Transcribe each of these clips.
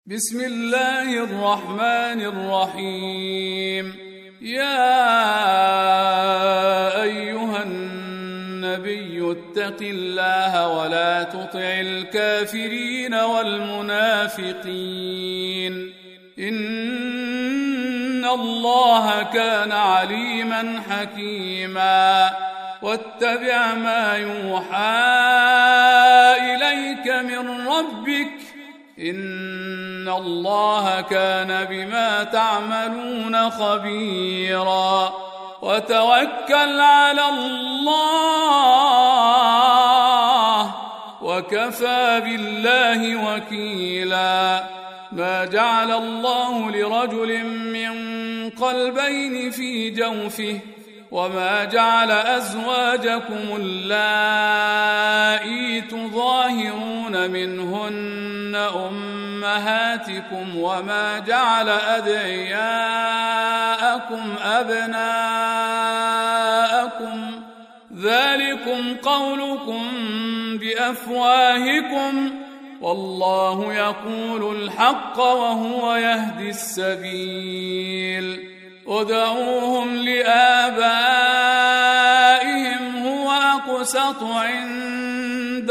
بسم الله الرحمن الرحيم. يا أيها النبي اتق الله ولا تطع الكافرين والمنافقين إن الله كان عليما حكيما. واتبع ما يوحى إليك من ربك إن الله كان بما تعملون خبيرا. وتوكل على الله وكفى بالله وكيلا. ما جعل الله لرجل من قلبين في جوفه وما جعل أزواجكم اللائي تظاهرون منهن أمهاتكم وما جعل أدعياءكم أبناءكم ذلكم قولكم بأفواهكم والله يقول الحق وهو يهدي السبيل. ادعوهم لآبائهم هو أقسط عند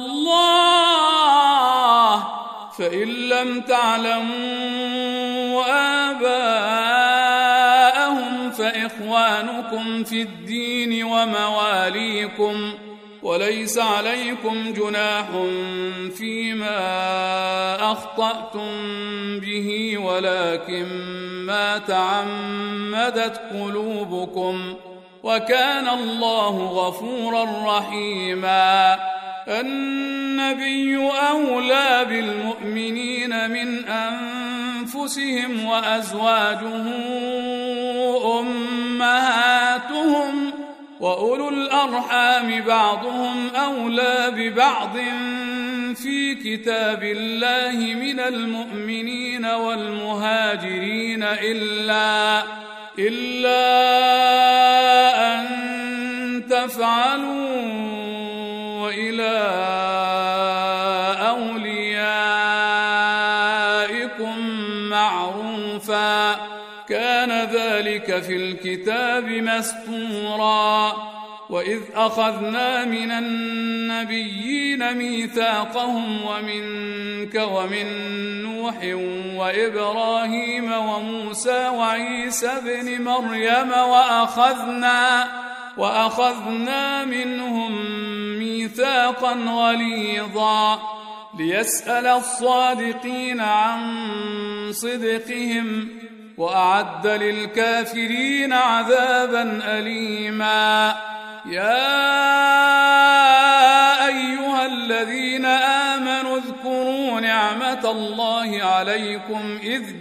الله فإن لم تعلموا آباءهم فإخوانكم في الدين ومواليكم وليس عليكم جناح فيما أخطأتم به ولكن ما تعمدت قلوبكم وكان الله غفورا رحيما. النبي أولى بالمؤمنين من أنفسهم وأزواجه أمهاتهم وأولو الأرحام بعضهم أولى ببعض في كتاب الله من المؤمنين والمهاجرين إلا أن تفعلوا إلى أوليائكم معروفا كان ذلك في الكتاب مسطورا. وإذ أخذنا من النبيين ميثاقهم ومنك ومن نوح وإبراهيم وموسى وعيسى ابن مريم وأخذنا منهم ميثاقا غليظا ليسأل الصادقين عن صدقهم وأعد للكافرين عذابا أليما. يا أيها الذين آمنوا اذكروا نعمة الله عليكم إذ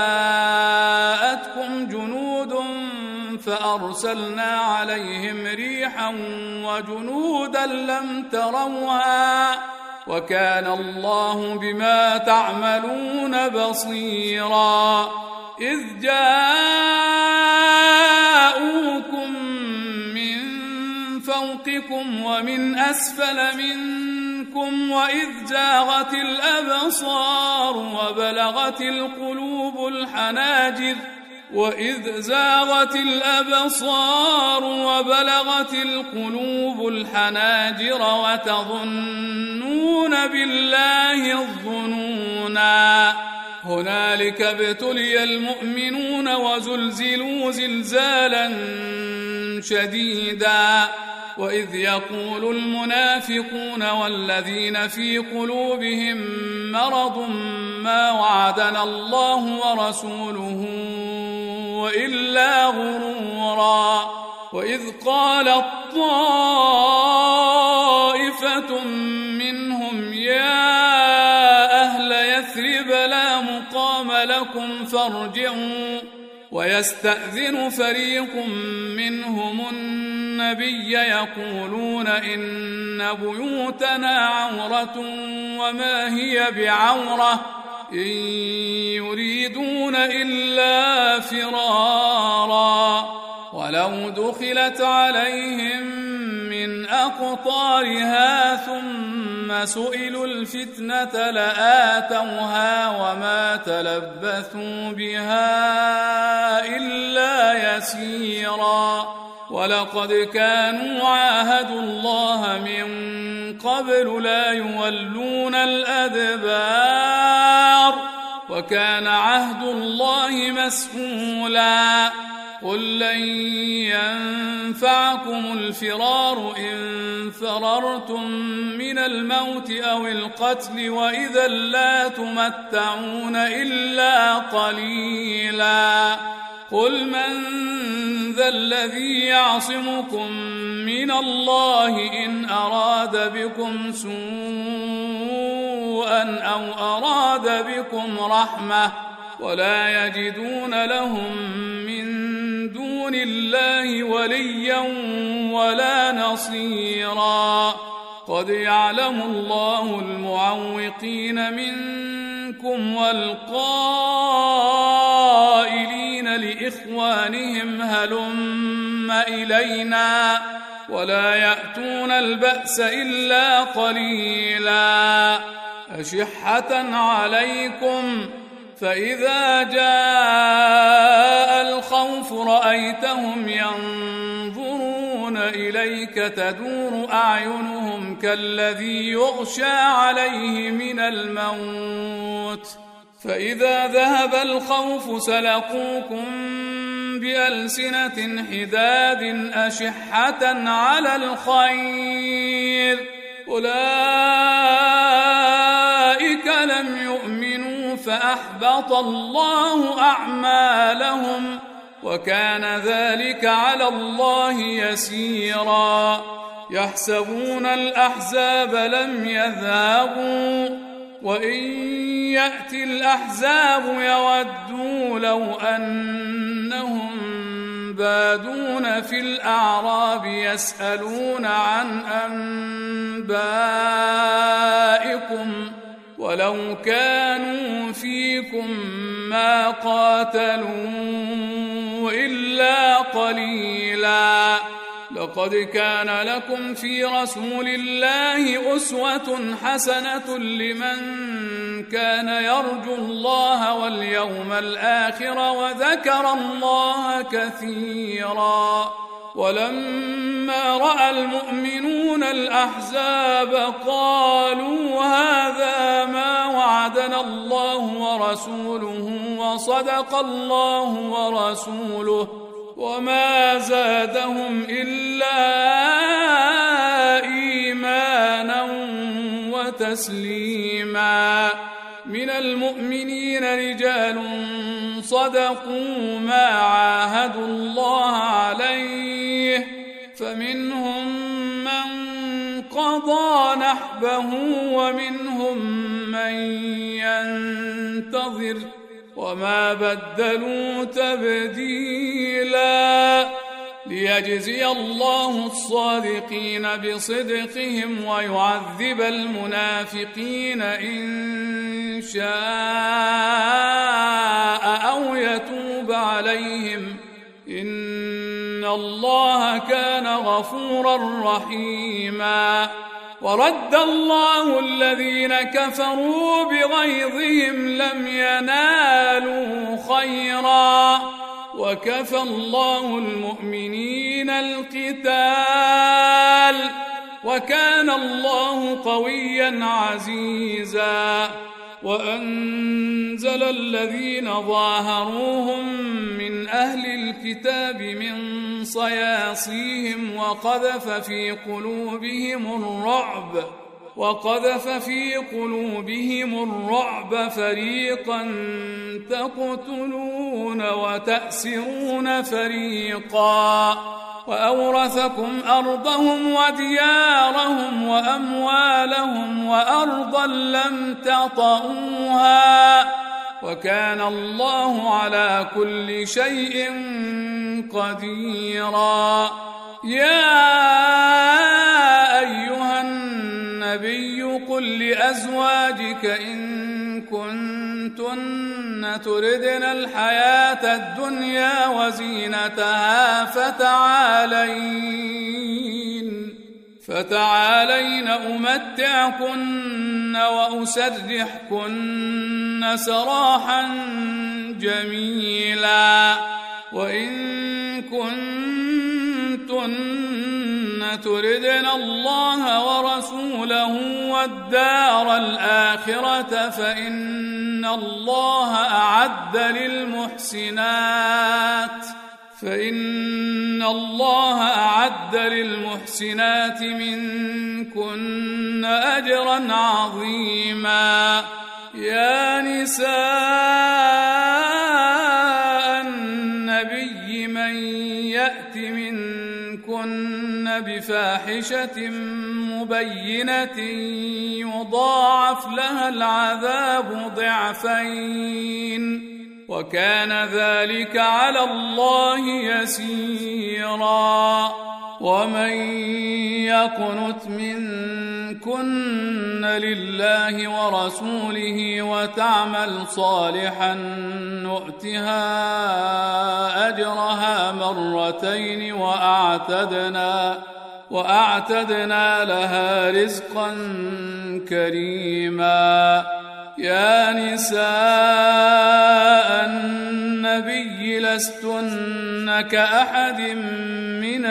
جاءتكم جنود فأرسلنا عليهم ريحا وجنودا لم تروها وكان الله بما تعملون بصيرا. إذ جاءوكم من فوقكم ومن أسفل منكم وإذ زاغت الأبصار وبلغت القلوب الحناجر وتظنون بالله الظنونا. هنالك ابتلي المؤمنون وزلزلوا زلزالا شديدا. وإذ يقول المنافقون والذين في قلوبهم مرض ما وعدنا الله ورسوله إلا غرورا. وإذ قالت طائفة منهم يا أهل يثرب لا مقام لكم فارجعوا ويستأذن فريق منهم النبي يقولون إن بيوتنا عورة وما هي بعورة إن يريدون إلا فرارا ولو دخلت عليهم من من أقطارها ثم سئلوا الفتنة لآتوها وما تلبثوا بها إلا يسيرا ولقد كانوا عاهدوا الله من قبل لا يولون الأدبار وكان عهد الله مسئولا قل لن ينفعكم الفرار إن فررتم من الموت أو القتل وإذا لا تمتعون إلا قليلا قل من ذا الذي يعصمكم من الله إن أراد بكم سوءا أو أراد بكم رحمة ولا يجدون لهم من دون الله وليا ولا نصيرا قد يعلم الله المعوقين منكم والقائلين لإخوانهم هلم إلينا ولا يأتون البأس إلا قليلا أشحة عليكم فإذا جاء الخوف رأيتهم ينظرون إليك تدور أعينهم كالذي يغشى عليه من الموت فإذا ذهب الخوف سلقوكم بألسنة حداد أشحة على الخير أولئك لم يؤمنوا فأحبط الله أعمالهم وكان ذلك على الله يسيرا يحسبون الأحزاب لم يذهبوا وإن يأتي الأحزاب يودوا لو أنهم بادون في الأعراب يسألون عن أنبائكم ولو كانوا فيكم ما قاتلوا إلا قليلا لقد كان لكم في رسول الله أسوة حسنة لمن كان يرجو الله واليوم الآخر وذكر الله كثيرا ولما رأى المؤمنون الأحزاب قالوا هذا ما وعدنا الله ورسوله وصدق الله ورسوله وما زادهم إلا إيمانا وتسليما من المؤمنين رجال صدقوا ما عاهدوا الله عليه فمنهم من قضى نحبه ومنهم من ينتظر وما بدلوا تبديلا ليجزي الله الصادقين بصدقهم ويعذب المنافقين إن شاء أو يتوب عليهم إن الله كان غفورا رحيما ورد الله الذين كفروا بغيظهم لم ينالوا خيرا وكفى الله المؤمنين القتال وكان الله قويا عزيزا وأنزل الذين ظاهروهم من أهل الكتاب من صياصيهم وقذف في قلوبهم الرعب فريقا تقتلون وتأسرون فريقا وأورثكم أرضهم وديارهم وأموالهم وأرضا لم تطئوها وكان الله على كل شيء قديرا يا أيها النبي قل لأزواجك إن كنتن تردن الحياة فتعالين أمتعكن وأسرحكن سراحا جميلا. وإن كنتن تردن الله ورسوله والدار الآخرة فإن الله أعد للمحسنات منكن أجرا عظيما. يا نساء النبي من يأت منكن بفاحشة مبينة يضاعف لها العذاب ضعفين وكان ذلك على الله يسيرا. ومن يقنت منكن لله ورسوله وتعمل صالحا نؤتها أجرها مرتين وأعتدنا لها رزقا كريما. يا نساء النبي لستن كأحد من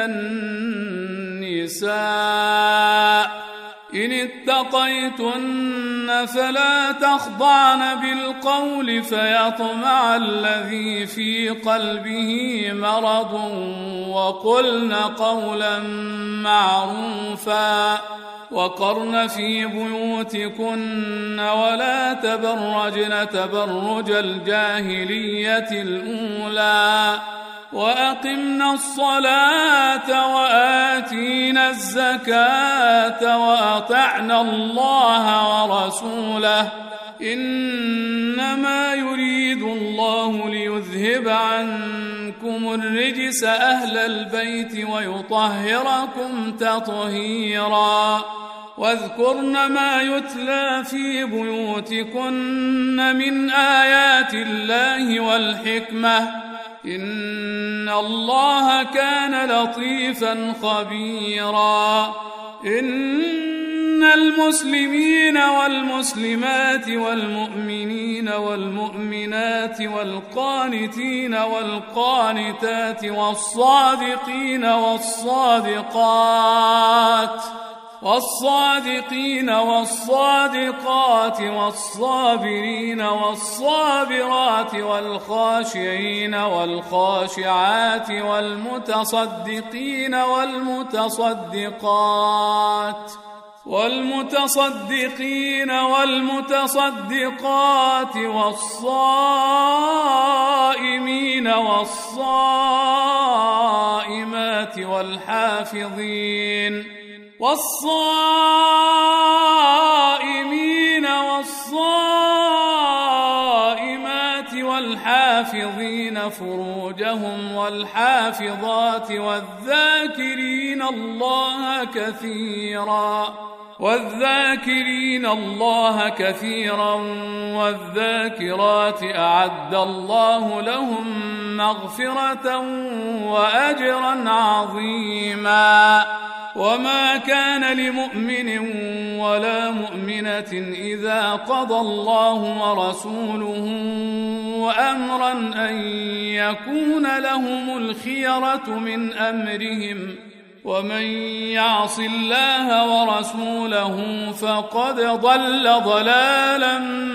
النساء إن اتقيتن فلا تخضعن بالقول فيطمع الذي في قلبه مرض وقلن قولا معروفا. وقرن في بيوتكن ولا تبرجن تبرج الجاهلية الأولى وأقمنا الصلاة وآتينا الزكاة وأطعنا الله ورسوله إنما يريد الله ليذهب عنكم الرجس أهل البيت ويطهركم تطهيرا. واذكرن ما يتلى في بيوتكن من آيات الله والحكمة إن الله كان لطيفا خبيرا. إن المسلمين والمسلمات والمؤمنين والمؤمنات والقانتين والقانتات والصادقين والصادقات والصابرين والصابرات والخاشعين والخاشعات والمتصدقين والمتصدقات والصائمين والصائمات والحافظين فروجهم والحافظات والذاكرين الله كثيرا والذاكرات أعد الله لهم مغفرة وأجرا عظيما. وما كان لمؤمن ولا مؤمنة إذا قضى الله ورسوله أمرا أن يكون لهم الخيرة من أمرهم ومن يعص الله ورسوله فقد ضل ضلالا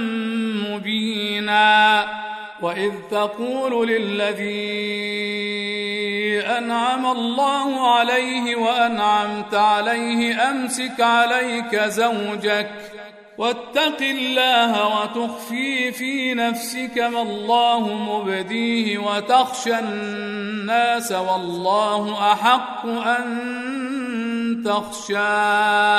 مبينا. وإذ تقول للذي أنعم الله عليه وأنعمت عليه أمسك عليك زوجك واتق الله وتخفي في نفسك ما الله مبديه وتخشى الناس والله أحق أن تخشاه.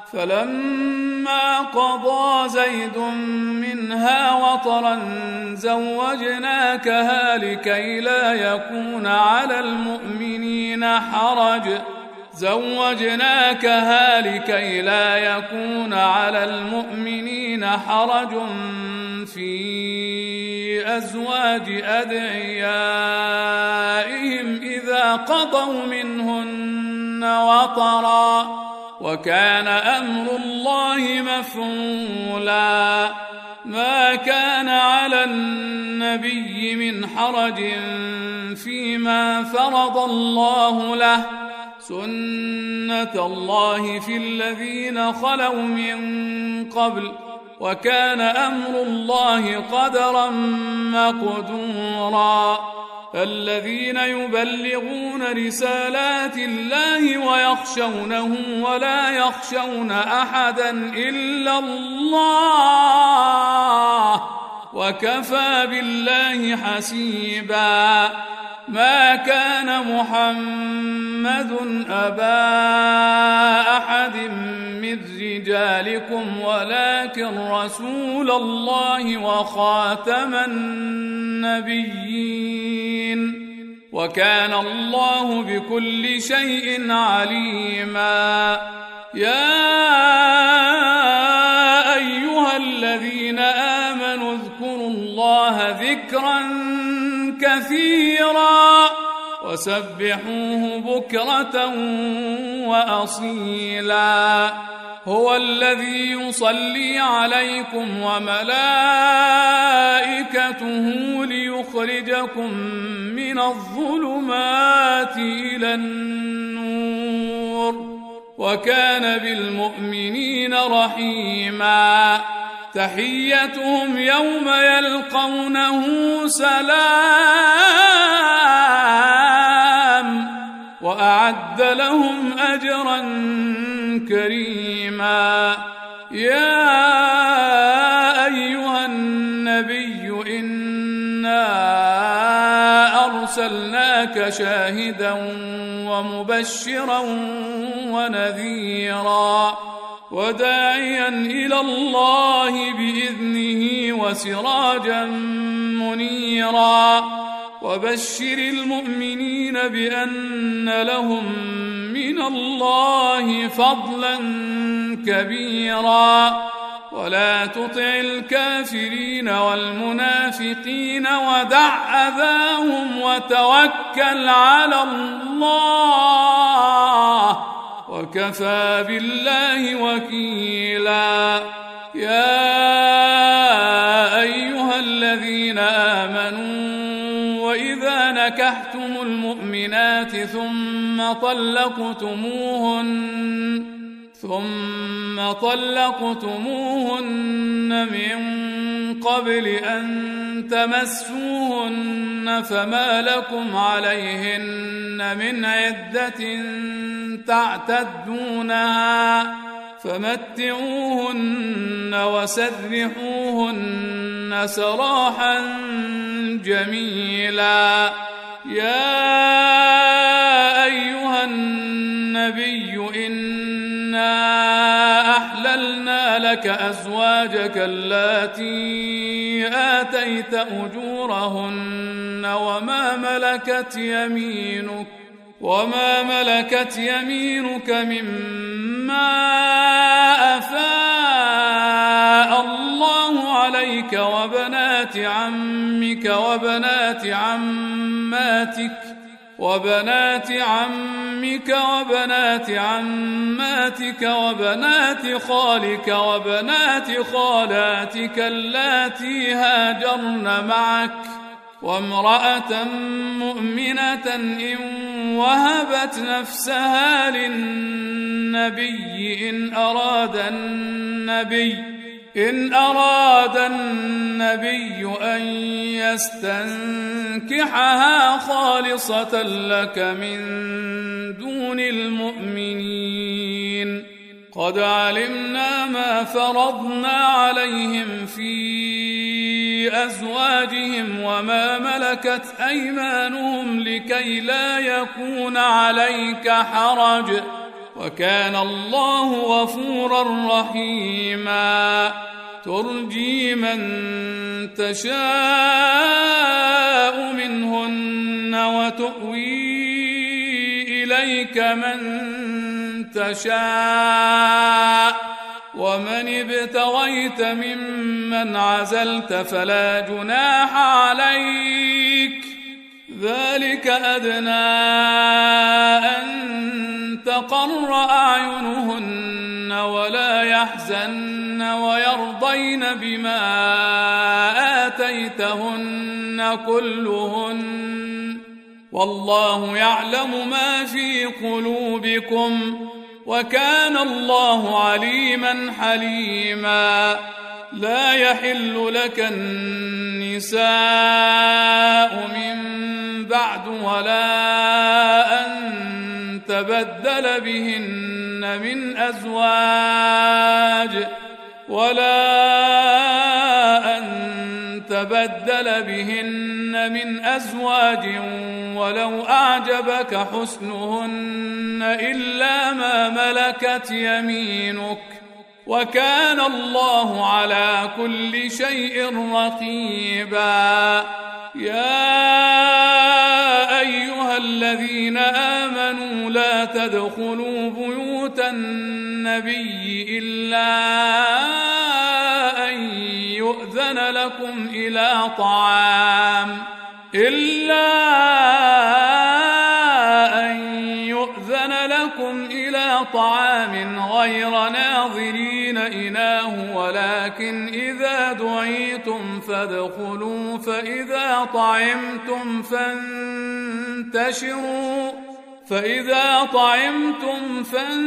فلما قضى زيد منها وطرا زوجناكها لكي لا يكون على المؤمنين حرج في أزواج أدعيائهم إذا قضوا منهن وطرا وكان أمر الله مفعولا. ما كان على النبي من حرج فيما فرض الله له، سنة الله في الذين خلوا من قبل، وكان أمر الله قدرا مقدورا. الذين يبلغون رسالات الله ويخشونه ولا يخشون أحدا إلا الله، وكفى بالله حسيبا. ما كان محمد أبا أحد من رجالكم ولكن رسول الله وخاتم النبيين، وكان الله بكل شيء عليما. يا أيها الذين آمنوا اذكروا الله ذكرا كثيرا وسبحوه بكرة وأصيلا. هو الذي يصلي عليكم وملائكته ليخرجكم من الظلمات إلى النور، وكان بالمؤمنين رحيما. تحيتهم يوم يلقونه سلام، وأعد لهم أجرا كريما. يا أيها النبي إنا أرسلناك شاهدا ومبشرا ونذيرا وداعيا إلى الله بإذنه وسراجا منيرا. وبشر المؤمنين بأن لهم من الله فضلا كبيرا. ولا تطع الكافرين والمنافقين ودع أذاهم وتوكل على الله، وكفى بالله وكيلا. يا أيها الذين آمنوا وإذا نكحتم المؤمنات ثم طلقتموهن من قبل أن تمسوهن فما لكم عليهن من عدة تعتدونها، فمتعوهن وسرحوهن سراحا جميلا. يا أيها النبي إنا أحللنا لك أزواجك اللاتي آتيت أجورهن وما ملكت يمينك مما أفاء الله عليك وبنات عمك وبنات عماتك وبنات خالك وبنات خالاتك اللاتي هاجرن معك، وامرأة مؤمنة إن وهبت نفسها للنبي إن أراد النبي أن يستنكحها خالصة لك من دون المؤمنين. قد علمنا ما فرضنا عليهم في أزواجهم وما ملكت أيمانهم لكي لا يكون عليك حرج، وكان الله غفورا رحيما. ترجي من تشاء منهن وتؤوي إليك من تشاء، ومن ابتغيت ممن عزلت فلا جناح عليك، ذلك أدنى أن تقر أعينهن ولا يحزن ويرضين بما آتيتهن كلهن والله يعلم ما في قلوبكم وكان الله عليما حليما. لا يحل لك النساء من بعد ولا أن تبدل بهن من أزواج ولو أعجبك حسنهن إلا ما ملكت يمينك وكان الله على كل شيء رقيبا. يا أيها الذين آمنوا لا تدخلوا بيوت النبي إلا أن يؤذن لكم إلى طعام غير ناظرين إناه ولكن إذا دعيتم فادخلوا فإذا طعمتم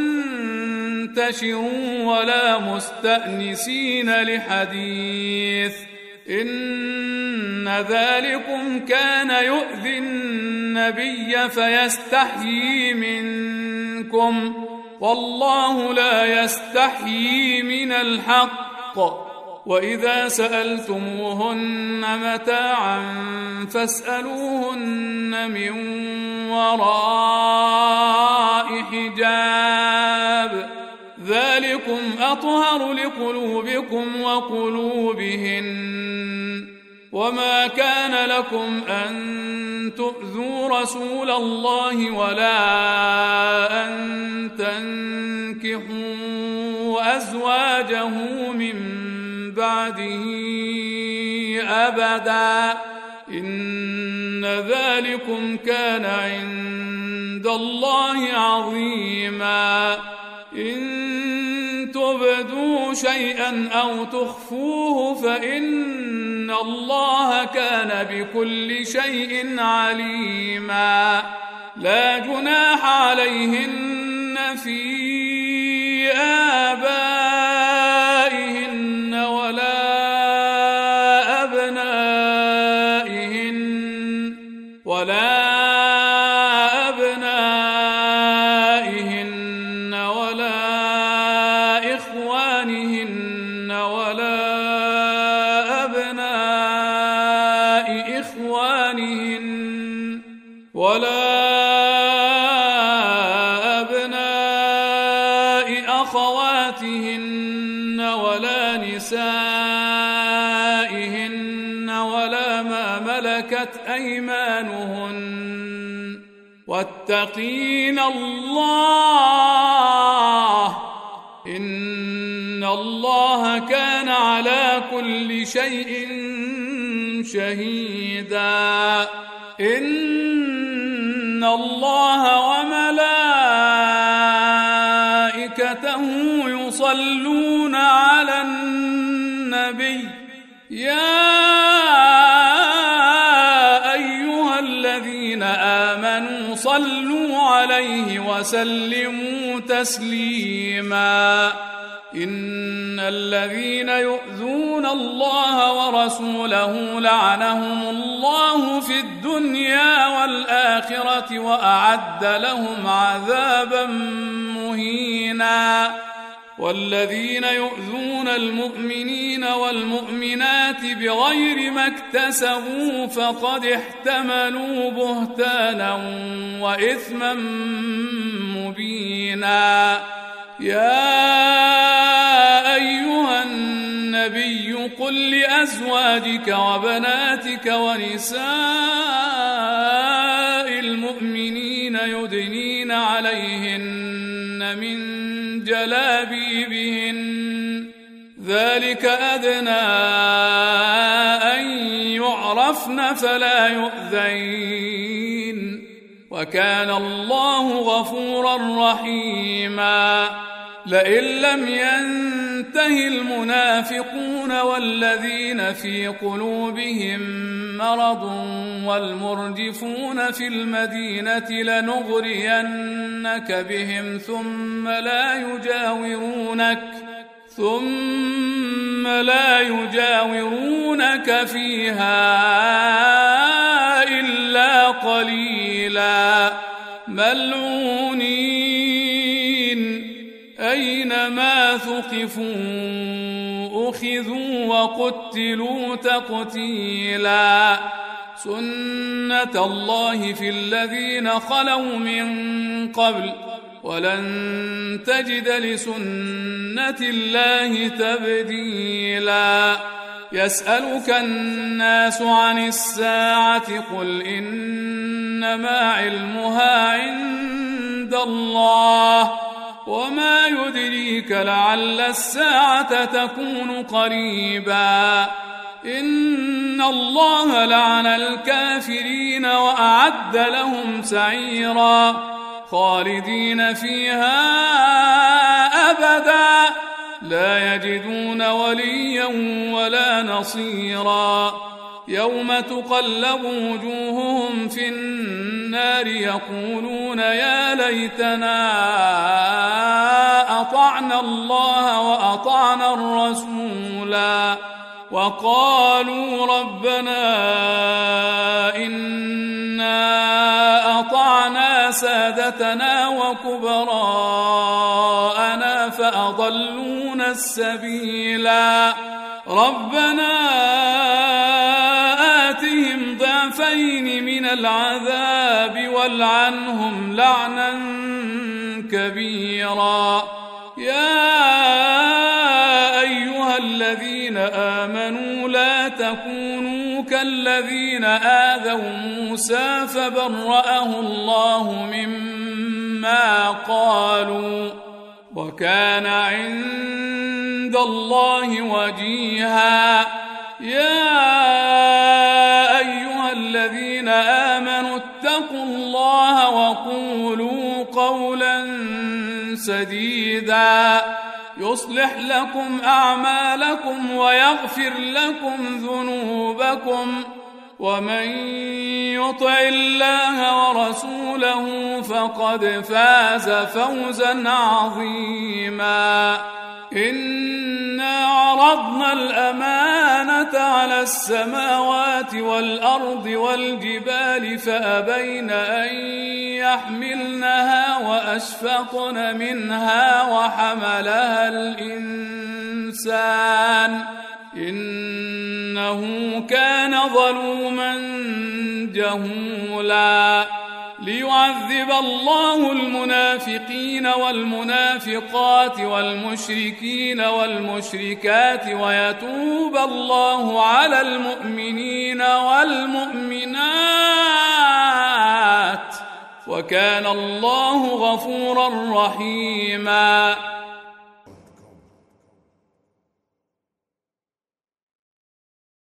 فانتشروا ولا مستأنسين لحديث إن ذلكم كان يؤذي النبي فيستحيي منكم والله لا يستحيي من الحق. وإذا سألتموهن متاعا فاسألوهن من وراء حجاب ذلكم أطهر لقلوبكم وقلوبهن. وما كان لكم أن تؤذوا رسول الله ولا أن تنكحوا أزواجه من بعده أبدا إن ذلكم كان عند الله عظيما. إن تبدوا شيئا أو تخفوه فإن الله كان بكل شيء عليما. لا جناح عليهن في آبائهن ولا أبنائهن ولا إخوانهن ولا أبناء إخوانهن ولا أبناء أخواتهن ولا نسائهن ولا ما ملكت أيمانهن واتقين الله إن الله كان على كل شيء شهيدا. إن الله وملائكته يصلون على النبي يا أيها الذين آمنوا صلوا عليه وسلموا تسليما. إن الذين يؤذون الله ورسوله لعنهم الله في الدنيا والآخرة وأعد لهم عذابا مهينا. والذين يؤذون المؤمنين والمؤمنات بغير ما اكتسبوا فقد احتملوا بهتانا وإثما مبينا. يا أيها النبي قل لأزواجك وبناتك ونساء المؤمنين يدنين عليهن من جلابيبهن ذلك أدنى أن يعرفن فلا يؤذين وكان الله غفورا رحيما. لئن لم ينته المنافقون والذين في قلوبهم مرض والمرجفون في المدينة لنغرينك بهم ثم لا يجاورونك فيها إلا قليلا ملعونين أينما ثقفوا أخذوا وقتلوا تقتيلا. سنة الله في الذين خلوا من قبل ولن تجد لسنة الله تبديلا. يسألك الناس عن الساعة قل إنما علمها عند الله وما يدريك لعل الساعة تكون قريبا. إن الله لعن الكافرين وأعد لهم سعيرا خالدين فيها أبدا لا يجدون وليا ولا نصيرا. يوم تقلب وجوههم في النار يقولون يا ليتنا أطعنا الله وأطعنا الرسولا وقالوا ربنا إنا أطعنا سادتنا وكبراءنا فأضلونا السبيلا. ربنا آتهم ضعفين من العذاب والعنهم لعنا كبيرا. يا أيها الذين آمنوا لا تكونوا كالذين آذوا موسى فبرأه الله مما قالوا وكان عند الله وجيها. يا أيها الذين آمنوا اتقوا الله وقولوا قولا سديدا يصلح لكم أعمالكم ويغفر لكم ذنوبكم ومن يطع الله ورسوله فقد فاز فوزا عظيما. إنا عرضنا الأمانة على السماوات والأرض والجبال فأبين أن يحملنها وأشفقن منها وحملها الإنسان إنه كان ظلوما جهولا. ليعذب الله المنافقين والمنافقات والمشركين والمشركات ويتوب الله على المؤمنين والمؤمنات وكان الله غفورا رحيما.